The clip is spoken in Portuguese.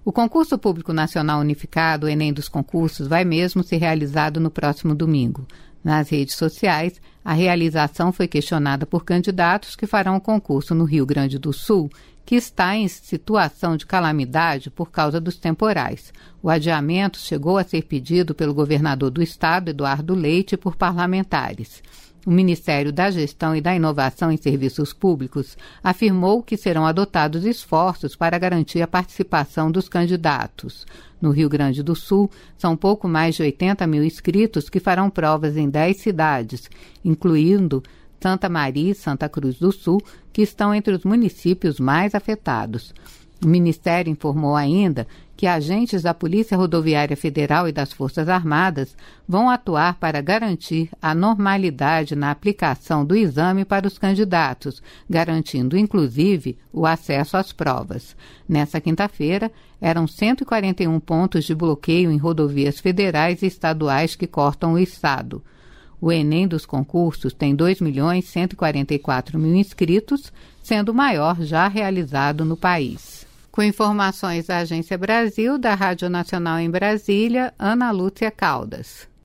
O Concurso Público Nacional Unificado, o Enem dos Concursos, vai mesmo ser realizado no próximo domingo. Nas redes sociais, a realização foi questionada por candidatos que farão o concurso no Rio Grande do Sul, que está em situação de calamidade por causa dos temporais. O adiamento chegou a ser pedido pelo governador do estado, Eduardo Leite, e por parlamentares. O Ministério da Gestão e da Inovação em Serviços Públicos afirmou que serão adotados esforços para garantir a participação dos candidatos. No Rio Grande do Sul, são pouco mais de 80 mil inscritos que farão provas em 10 cidades, incluindo Santa Maria e Santa Cruz do Sul, que estão entre os municípios mais afetados. O Ministério informou ainda que agentes da Polícia Rodoviária Federal e das Forças Armadas vão atuar para garantir a normalidade na aplicação do exame para os candidatos, garantindo, inclusive, o acesso às provas. Nessa quinta-feira, eram 141 pontos de bloqueio em rodovias federais e estaduais que cortam o estado. O Enem dos concursos tem 2.144.000 inscritos, sendo o maior já realizado no país. Com informações da Agência Brasil, da Rádio Nacional em Brasília, Ana Lúcia Caldas.